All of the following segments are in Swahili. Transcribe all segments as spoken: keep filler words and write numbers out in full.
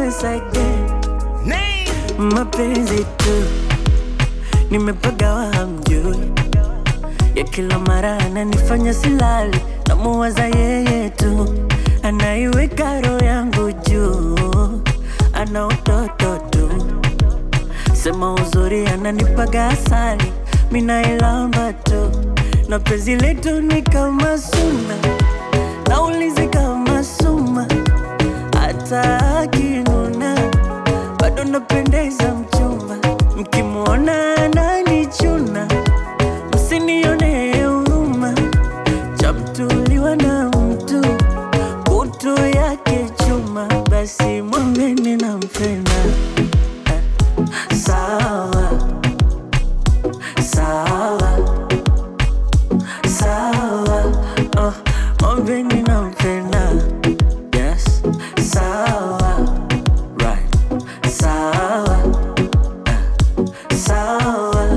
once again. Mapenzi tu nimepagawa hamjui, ya kila mara ananifanya silali, namuwaza yeye tu, anaiweka roho yangu juu, ana utoto tu, sema uzuri ananipaga asali, mina ilamba tu, na penzi letu ni kama suna, naulizi kama suma, hata akinuna bado napendeza mchumba, mkimuona ananichuna, msinione huruma, chamtuliwa na mtu, kutu yake chuma, basi mwambeni nampenda. Sawa, sawa, sawa, oh, mwambeni nampenda. Yes, sawa, right, sawa, uh, sawa.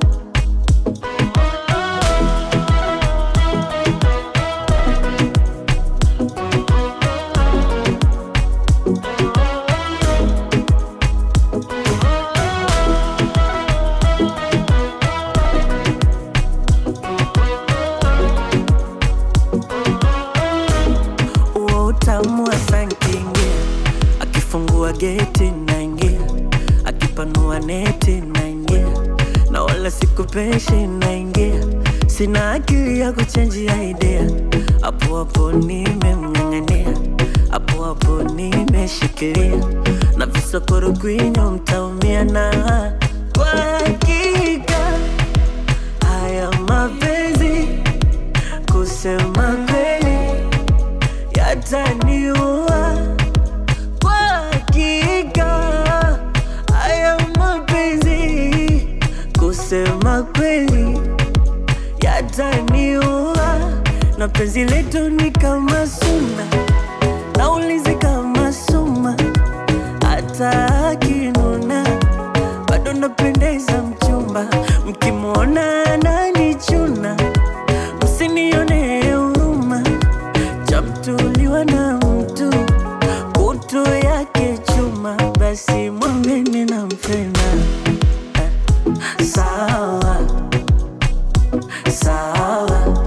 Utamu wa sankingia, akifungua geti naingia, akipanua neti naingia, na wala sikupeshi naingia, sina akili ya kuchangia idea, hapo hapo nimemng'ang'ania, hapo hapo nimeshikilia, na visokoro kwinyo mtaumia, na kwa hakika haya mapenzi kusema kweli yataniua, kwa hakika haya mapenzi kusema kweli yataniua, na penzi letu ni kama suna, naulizi kama suma, hata akinuna bado napendeza mchumba, mkimuona ananichuna, msinione huruma, chamtuliwa na mtu, kutu yake chuma, basi mwambeni nampenda. Sawa, sawa,